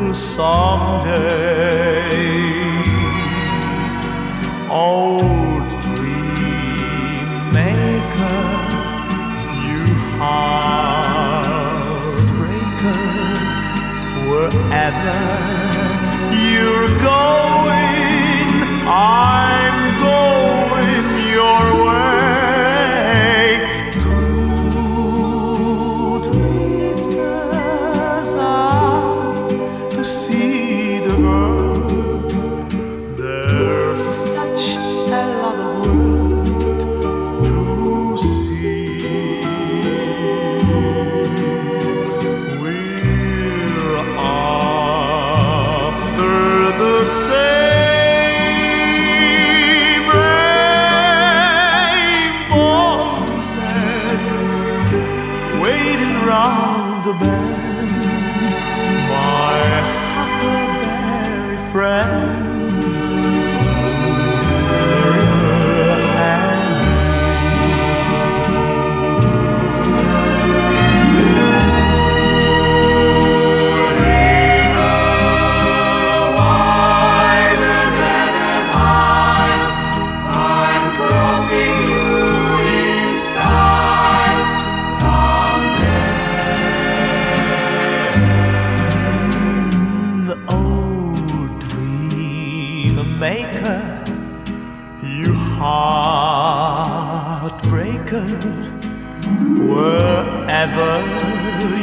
someday. Old dream maker, you heartbreaker, wherever you're going, I'm going your way. Two drifters out to see the world. There's such a lot of world to see. We're after the same rainbows that waiting round the bend. My huckleberry friend, maker, you heartbreaker, wherever